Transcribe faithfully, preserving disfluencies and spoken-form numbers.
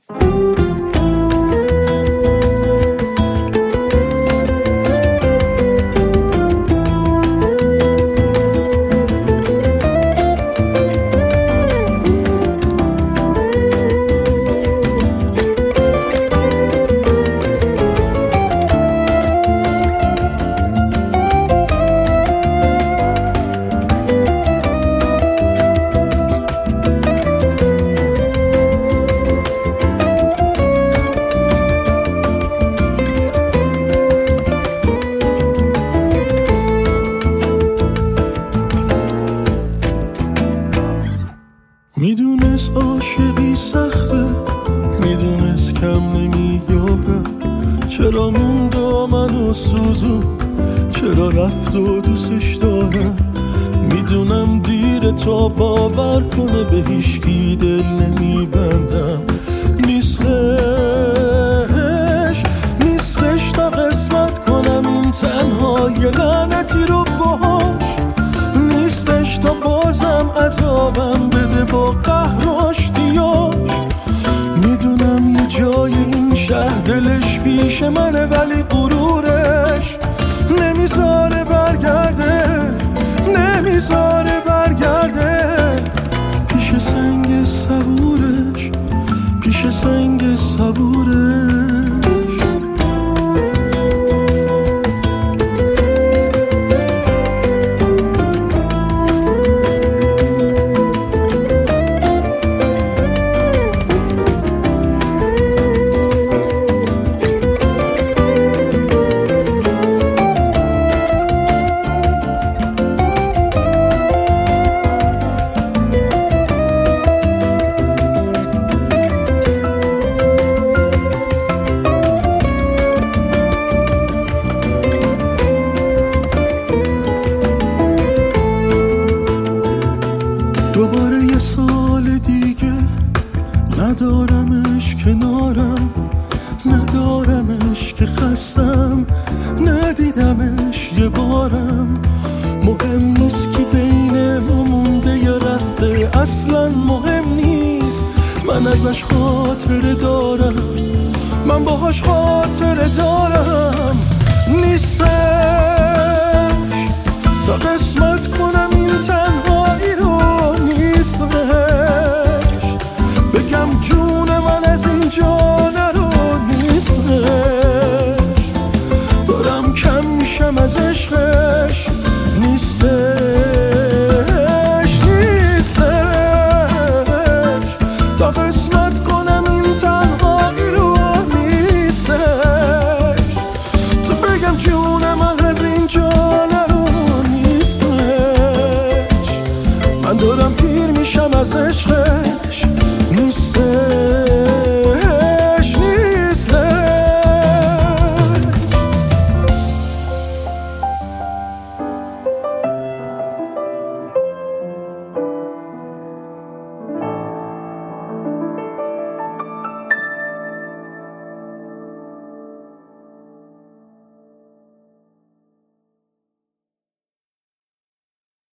میدونست عاشقی سخته، میدونست کم نمیارم، چرا موند و منو سوزون، چرا رفت و دوستش دارم. میدونم دیره تا باور کنه به هیچکی دل نمیبندم. نیستش نیستش تا قسمت کنم این تنها یه لعنتی رو باهاش، نیستش تا بازم عذابم بده با قهر و آشتیاش. میدونم یه جای این شهر دلش پیش منه ولی غرورش نمیذاره برگرده، نمیذاره برگرده. پیش سنگ صبورش، پیش سنگ صبورش. دوباره یه سال دیگه ندارمش کنارم، ندارمش که خستم، ندیدمش یه بارم. مهم نیست که بین ما مونده یا رفته، اصلا مهم نیست. من ازش خاطره دارم، من باهاش خاطره دارم. نیستش تا قسمت کنم این تنهایی رو، نیستش بگم جون من از اینجا نرو، نیستش دارم کم میشم از عشقش. نیستش نیستش تا قسمت